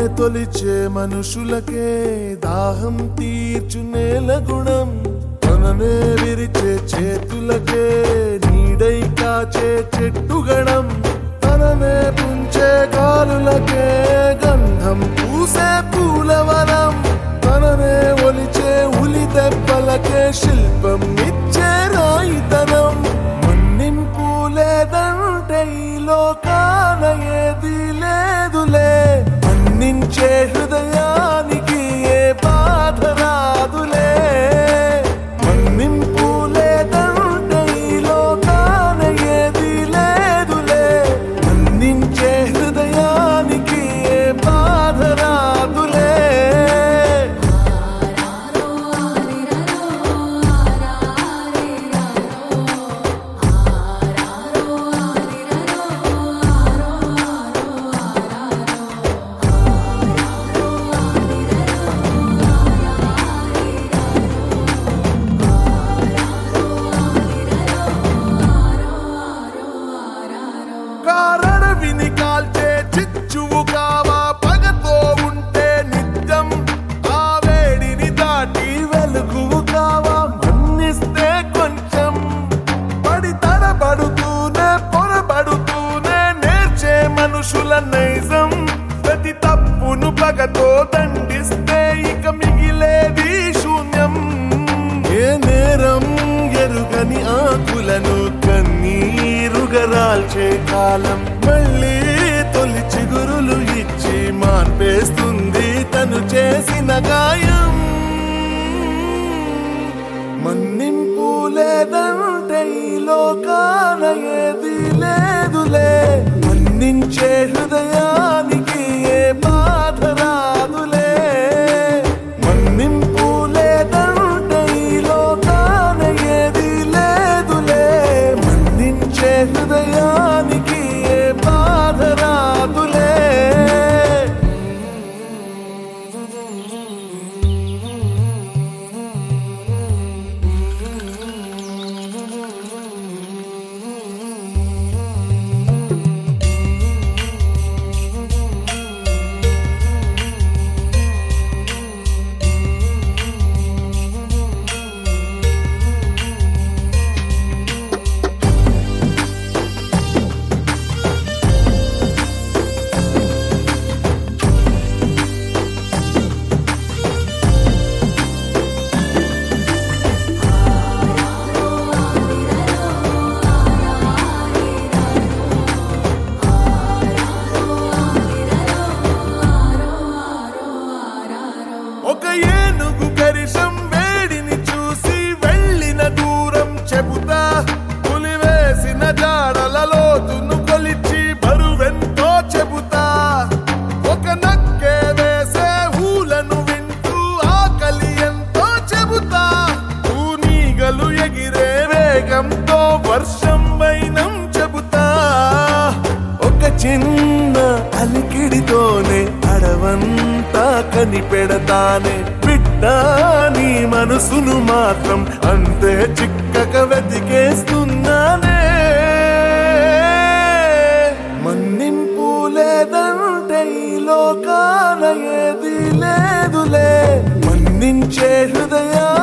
తొలిచే మనుషులకే దాహం తీర్చు నేల గుణం తననే విరిచే చేతులకే నీడై కాచే చెట్టుగణం తననే పుంచే గాలులకే గంధం పూసే పూలవనం తననే ఒలిచే ఉలి దెబ్బలకే శిల్పం ఇచ్చే రాయితనం మన్నింపు లేదంటే ఈ లోకాన ఏది లేదులే మన్నించే హృదయానికి ఏ బాధ రాదులే మన్నింపు లేదంటే ఈ లోకాన ఏది లేదులే మన్నించే హృదయానికి ఏ బాధ రాదులే కారణవిని కాల్చే చిచ్చువు కావా పగతో ఉంటే నిత్యం ఆ వేడిని దాటి వెలుగువు కావా మన్నిస్తే కొంచెం పడి తడబడుతూనే పొరబడుతూనే నేర్చే మనుషుల నైజం ప్రతి తప్పును పగతో దండిస్తే ఇక మిగిలేది శూన్యం ఏ నేరం ఎరుగని ఆకులను కన్నీరుగరాల్చే కాలం మళ్ళీ తొలి చిగురులు ఇచ్చి మార్పేస్తుంది తను చేసిన గాయం మన్నింపు లేదంటే ఈ లోకాన ఏది లేదులే మన్నించే హృదయానికి ఏ బాధ రాదులే మన్నింపు లేదంటే ఈ లోకాన ఏది లేదులే మన్నించే హృదయానికి ఏ బాధ రాదులే ఒక ఏనుగు కరిషం వేడిని చూసి వెళ్ళిన దూరం చెబుతా పులి వేసిన జాడల లోతును కొలిచి బరువెంతో చెబుతా ఒక నక్కే వేసే ఊలను వింటూ ఆకలి ఎంతో చెబుతా నీగలు ఎగిరే వేగంతో వర్షం వైనం చెబుతా ఒక చిన్న అలికిడితోనే అడవంతా కనిపెడతానే బిడ్డ నీ మనసును మాత్రం అంతే చిక్కగా వెతికేస్తున్నానే మన్నింపు లేదంటే ఈ లోకాన ఏది లేదులే మన్నించే హృదయా